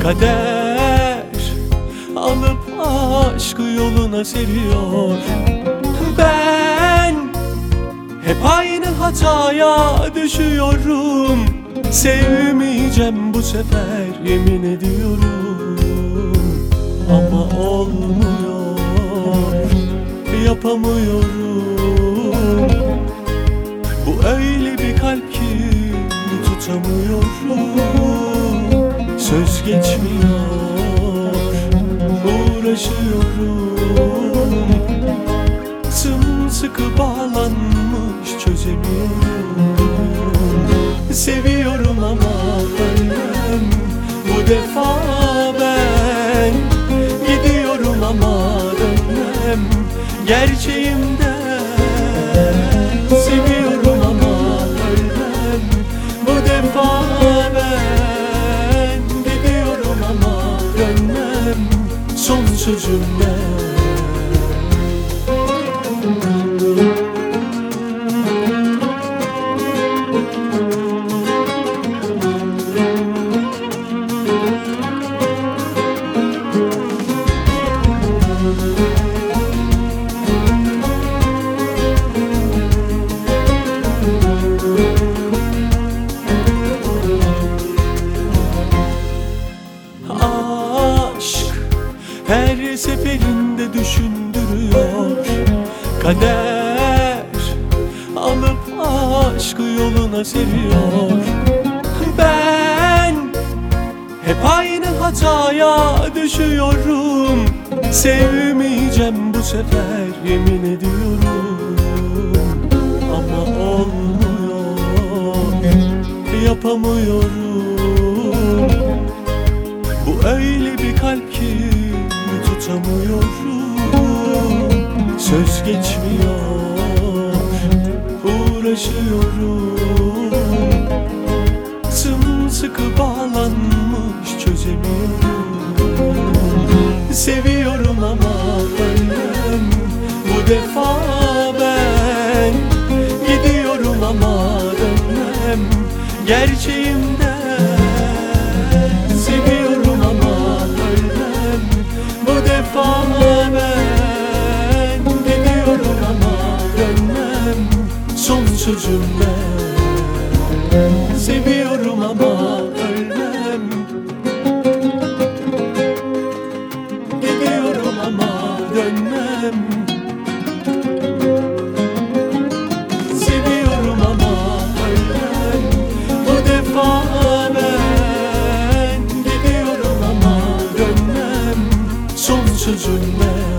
Kader alıp aşkı yoluna seriyor. Ben hep aynı hataya düşüyorum. Sevmeyeceğim bu sefer, yemin ediyorum. Ama olmuyor, yapamıyorum. Bu öyle bir kalp ki tutamıyorum. Söz geçmiyor, uğraşıyorum. Sımsıkı bağlanmış, çözemiyorum. Seviyorum ama ölmem bu defa ben. Gidiyorum ama dönmem gerçeğimden. Seviyorum ama ölmem bu defa ben. Gidiyorum ama dönmem son sözümden. Her seferinde düşündürüyor. Kader alıp aşkı yoluna seriyor. Ben hep aynı hataya düşüyorum. Sevmeyeceğim bu sefer, yemin ediyorum. Ama olmuyor, yapamıyorum. Bu öyle bir kalp ki tutamıyorum. Söz geçmiyor, uğraşıyorum. Sımsıkı bağlanmış, çözemiyorum. Seviyorum ama ölmem bu defa ben. Gidiyorum ama dönmem gerçeğimden. Seviyorum ama ölmem bu defa ben. Gidiyorum ama dönmem son sözümden. Seviyorum ama ölmem. Gidiyorum ama dönmem. Seviyorum ama ölmem bu defa ben. Gidiyorum ama dönmem son sözümden.